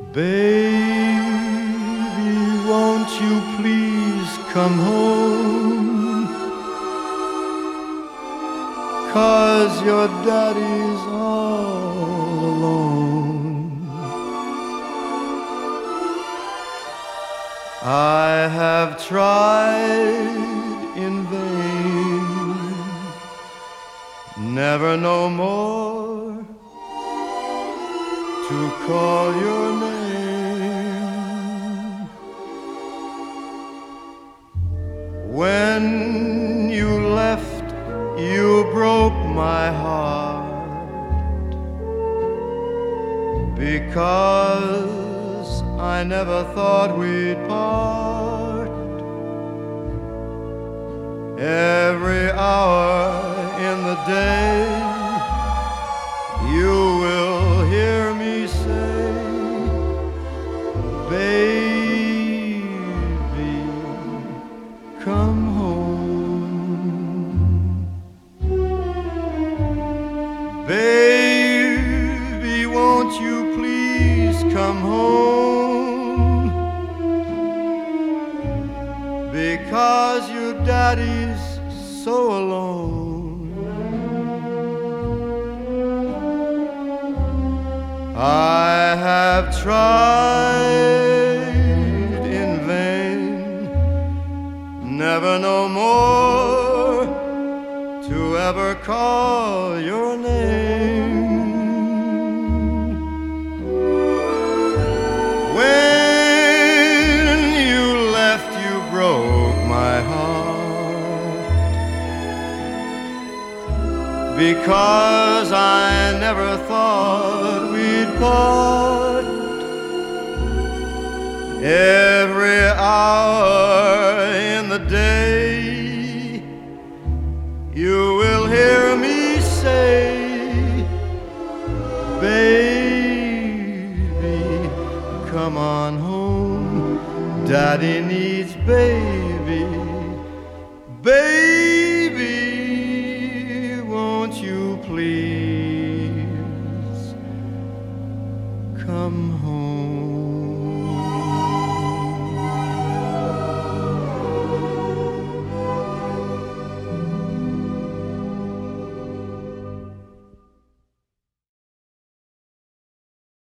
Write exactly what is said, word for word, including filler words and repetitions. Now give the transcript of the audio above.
Baby, won't you please come home? 'Cause your daddy's all alone. I have tried in vain, never no more to call your name. When you left, you broke my heart, because I never thought we'd part. Every hour in the day you will hear me say, baby, come home. Baby, won't you please come home? Because your daddy's so alone. I have tried in vain, never no more to ever call your name. When you left, you broke my heart, because I never thought we'd part. Every hour in the day you will hear me say, baby, come on home. Daddy needs baby. Baby, won't you please come home?